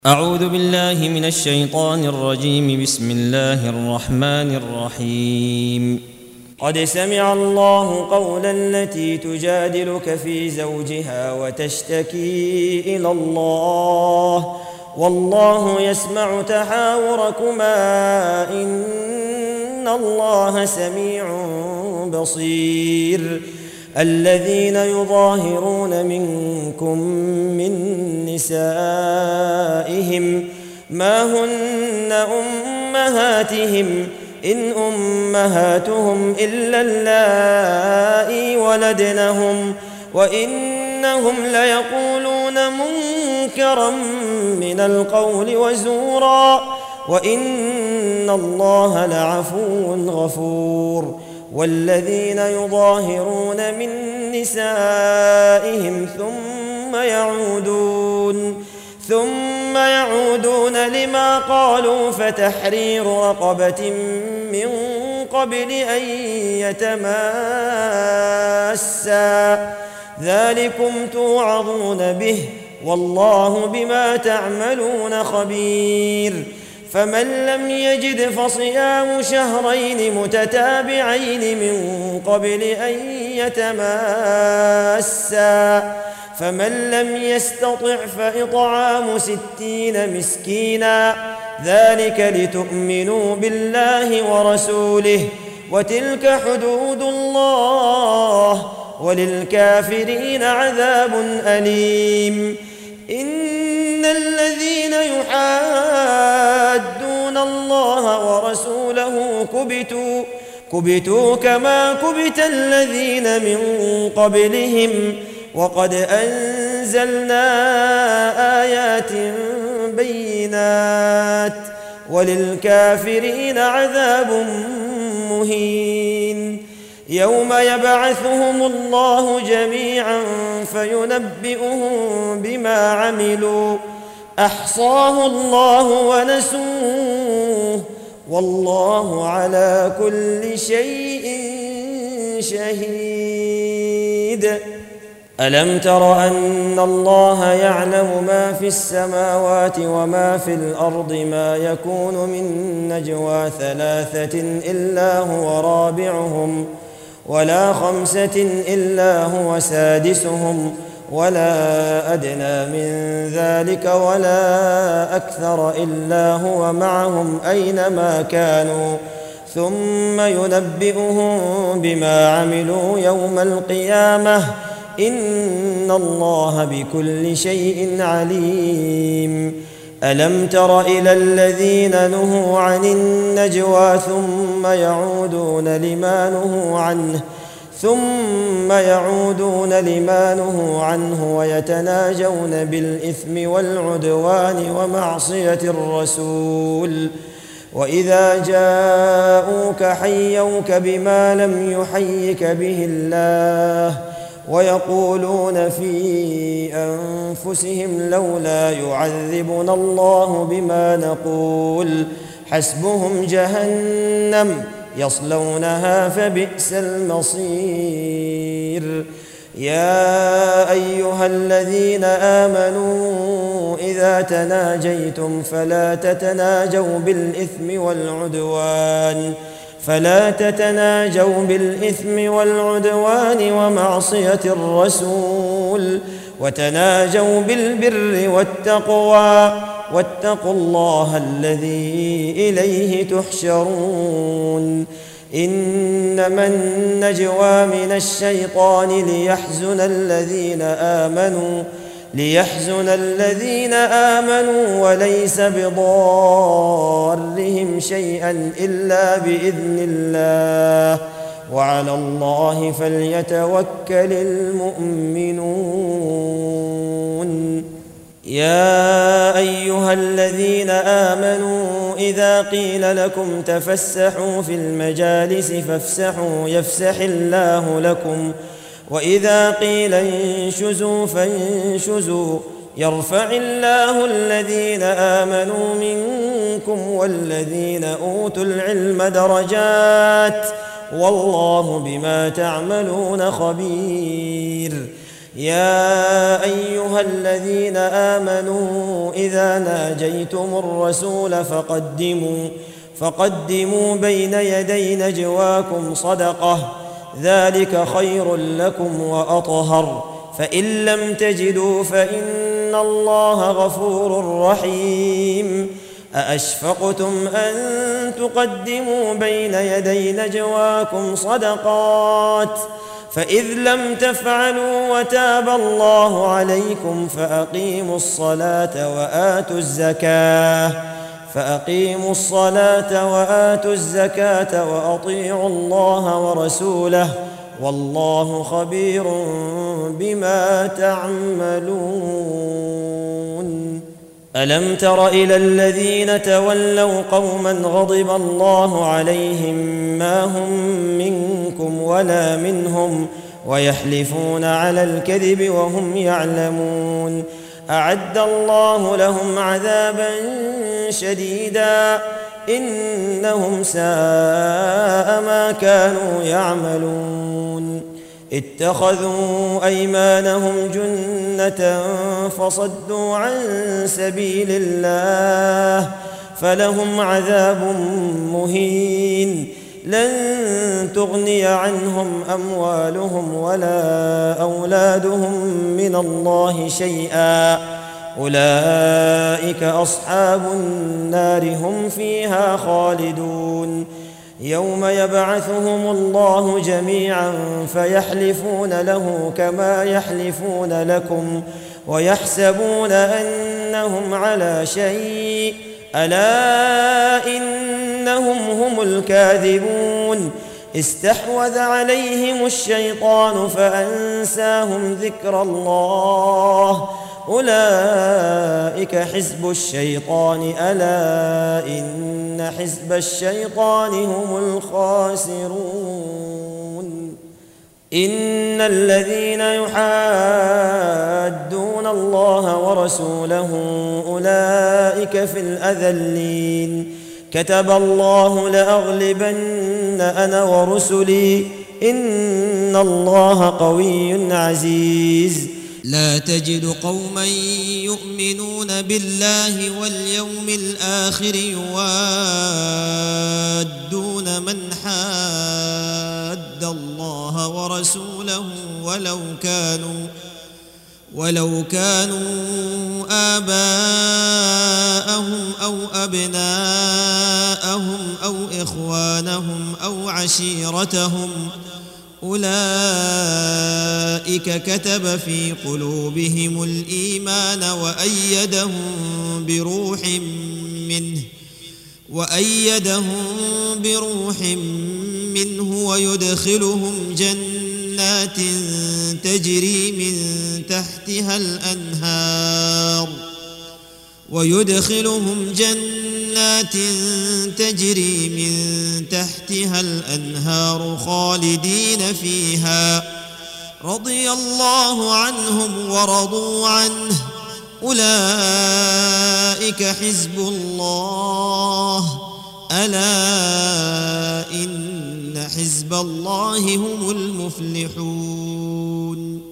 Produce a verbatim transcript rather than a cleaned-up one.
أعوذ بالله من الشيطان الرجيم. بسم الله الرحمن الرحيم. قد سمع الله قول التي تجادلك في زوجها وتشتكي إلى الله والله يسمع تحاوركما إن الله سميع بصير. الذين يظاهرون منكم من نسائهم ما هن أمهاتهم إن أمهاتهم إلا اللائي ولدنهم وإنهم ليقولون منكرا من القول وزورا وإن الله لعفو غفور. والذين يظاهرون من نسائهم ثم يعودون ثم يعودون لما قالوا فتحرير رقبة من قبل أن يتماسا ذلكم توعظون به والله بما تعملون خبير. فمن لم يجد فصيام شهرين متتابعين من قبل أن يتماسا فمن لم يستطع فإطعام ستين مسكينا ذلك لتؤمنوا بالله ورسوله وتلك حدود الله وللكافرين عذاب أليم. إن الذين يحادون الله ورسوله كبتوا كبتوا كما كبت الذين من قبلهم وقد أنزلنا آيات بينات وللكافرين عذاب مهين. يوم يبعثهم الله جميعا فينبئهم بما عملوا أحصاه الله ونسوه والله على كل شيء شهيد. ألم تر أن الله يعلم ما في السماوات وما في الأرض ما يكون من نجوى ثلاثة إلا هو رابعهم ولا خمسة إلا هو سادسهم ولا أدنى من ذلك ولا أكثر إلا هو معهم أينما كانوا ثم ينبئهم بما عملوا يوم القيامة إن الله بكل شيء عليم. ألم تر إلى الذين نهوا عن النجوى ثم يعودون لما نهوا عنه ثم يعودون لما نهوا عنه ويتناجون بالإثم والعدوان ومعصية الرسول وإذا جاءوك حيوك بما لم يحيك به الله ويقولون في أنفسهم لولا يعذبنا الله بما نقول حسبهم جهنم يصلونها فبئس المصير. يا أيها الذين آمنوا إذا تناجيتم فلا تتناجوا بالإثم والعدوان فلا تتناجوا بالإثم والعدوان ومعصية الرسول وتناجوا بالبر والتقوى واتقوا الله الذي إليه تحشرون. إنما النجوى من الشيطان ليحزن الذين آمنوا ليحزن الذين آمنوا وليس بضارهم شيئا إلا بإذن الله وعلى الله فليتوكل المؤمنون. يا أيها الذين آمنوا إذا قيل لكم تفسحوا في المجالس فافسحوا يفسح الله لكم وإذا قيل انشزوا فانشزوا يرفع الله الذين آمنوا منكم والذين أوتوا العلم درجات والله بما تعملون خبير. يا أيها الذين آمنوا إذا ناجيتم الرسول فقدموا فقدموا بين يدي نجواكم صدقة ذلك خير لكم وأطهر فإن لم تجدوا فإن الله غفور رحيم أأشفقتم أن تقدموا بين يدي نجواكم صدقات فإذ لم تفعلوا وتاب الله عليكم فأقيموا الصلاة وآتوا الزكاة فأقيموا الصلاة وآتوا الزكاة وأطيعوا الله ورسوله والله خبير بما تعملون. ألم تر إلى الذين تولوا قوما غضب الله عليهم ما هم منكم ولا منهم ويحلفون على الكذب وهم يعلمون أعد الله لهم عذابا شديدا إنهم ساء ما كانوا يعملون اتخذوا أيمانهم جنة فصدوا عن سبيل الله فلهم عذاب مهين لن تغني عنهم أموالهم ولا أولادهم من الله شيئا أولئك أصحاب النار هم فيها خالدون يوم يبعثهم الله جميعا فيحلفون له كما يحلفون لكم ويحسبون أنهم على شيء ألا إنهم هم الكاذبون استحوذ عليهم الشيطان فأنساهم ذكر الله أولئك حزب الشيطان ألا إن حزب الشيطان هم الخاسرون إن الذين يحادون الله ورسوله أولئك في الأذلين كتب الله لأغلبن أنا ورسلي إن الله قوي عزيز. لا تجد قوما يؤمنون بالله واليوم الآخر يوادون من حاد الله ورسوله ولو كانوا ولو كانوا آباءهم أو أبناءهم أو إخوانهم أو عشيرتهم أولئك كتب في قلوبهم الإيمان وأيدهم بروح منه وأيدهم بروح منه ويدخلهم جنات تجري من تحتها الأنهار ويدخلهم جنات تجري من تحتها الأنهار خالدين فيها رضي الله عنهم ورضوا عنه أولئك حزب الله ألا إن حزب الله هم المفلحون.